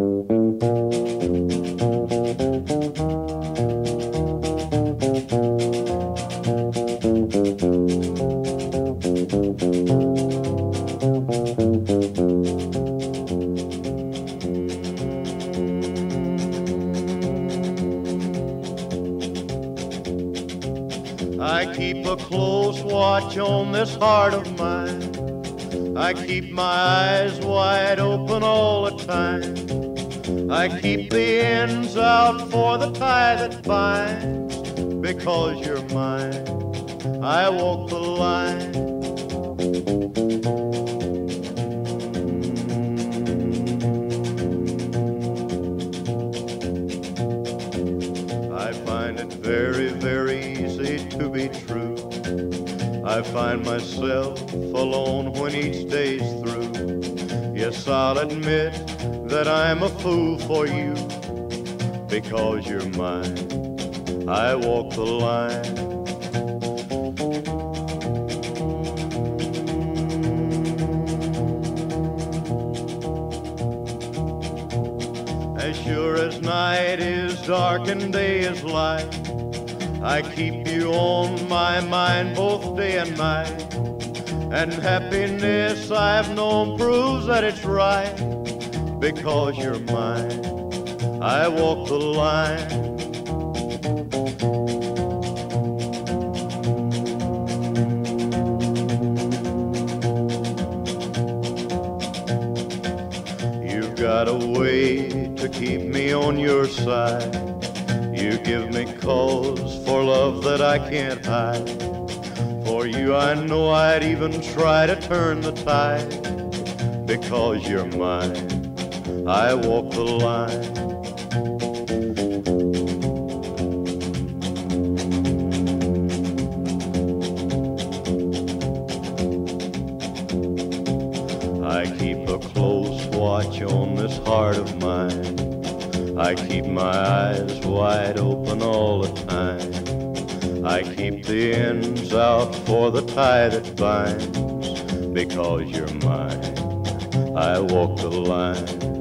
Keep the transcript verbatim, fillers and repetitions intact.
I keep a close watch on this heart of mine. I keep my eyes wide open all the time. I keep the ends out for the tie that binds. Because you're mine, I walk the line. I find it very, very easy to be true. I find myself alone when each day's through. Yes, I'll admit that I'm a fool for you. Because you're mine, I walk the line. As sure as night is dark and day is light, I keep you on my mind both day and night. And happiness I've known proves that it's right. Because you're mine, I walk the line. You've got a way to keep me on your side. You give me cause for love that I can't hide. For you I know I'd even try to turn the tide. Because you're mine, I walk the line. I keep a close watch on this heart of mine. I keep my eyes wide open all the time. I keep the ends out for the tie that binds. Because you're mine, I walk the line.